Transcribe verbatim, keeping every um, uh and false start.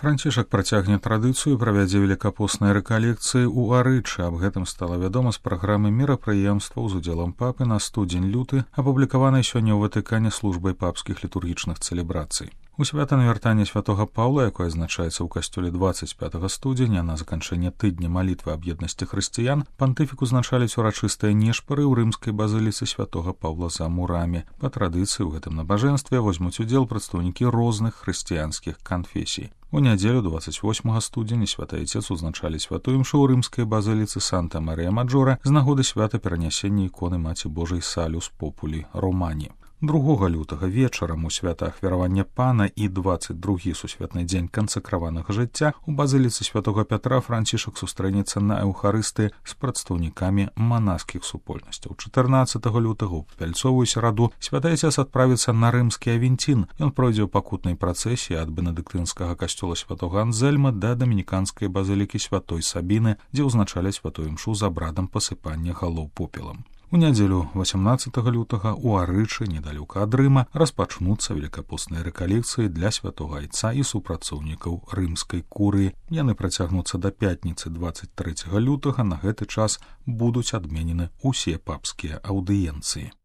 Францішак працягне традыцыю, правядзе велікапосныя рэкалекцыі ў Арычы. Аб гэтым стала вядома з праграмы мерапрыемстваў з удзелам папы на студзень-люты, апублікаванай сёння ў Ватыкане службай папскіх літургічных цэлебрацый. У свята навяртання святога Паўла, якое адзначаецца ў касцёле дваццаць пятага студзеня на заканчэнне тыдня малітвы аб еднасці хрысціян, пантыфік узначаліць урачыстыя нешпары ў рымскай базыліцы святога Паўла за мурамі. Па традыцыі ў гэтым набажэнстве возьмуць удзел прадстаўнікі розных хрысціянскіх канфесій. У нядзелю дваццаць восьмага студзеня святы айцец узначалі святую імшу ў рымскай базыліцы Санта-Марыя-Маджора з нагоды свята перанясення іконы Маці Божай Салюс Популі Романі. другога лютага вечарам у свята ахвяравання Пана і дваццаць другі сусветны дзень кансакраванага жыцця у базыліцы святога Пятра Францішак сустрэнецца на эўхарысты з прадстаўнікамі манаскіх супольнасцяў. чатырнаццатага лютага ў папяльцовую сераду святы айцец адправіцца на рымскі Авенцін. Ён пройдзе ў пакутнай працэсіі ад бенедыктынскага касцёла святога Анзельма да дамініканскай базылікі святой Сабіны, дзе ўзначаляць святую імшу з абрадам пасыпання галоў попелам. У нядзелю васямнаццатага лютага ў Арычы, недалёка ад Рыма, распачнуцца велікапосныя рэкалекцыі для святога айца і супрацоўнікаў рымскай курыі. Яны працягнуцца да пятніцы дваццаць трэцяга лютага. На гэты час будуць адменены ўсе папскія аўдыенцыі.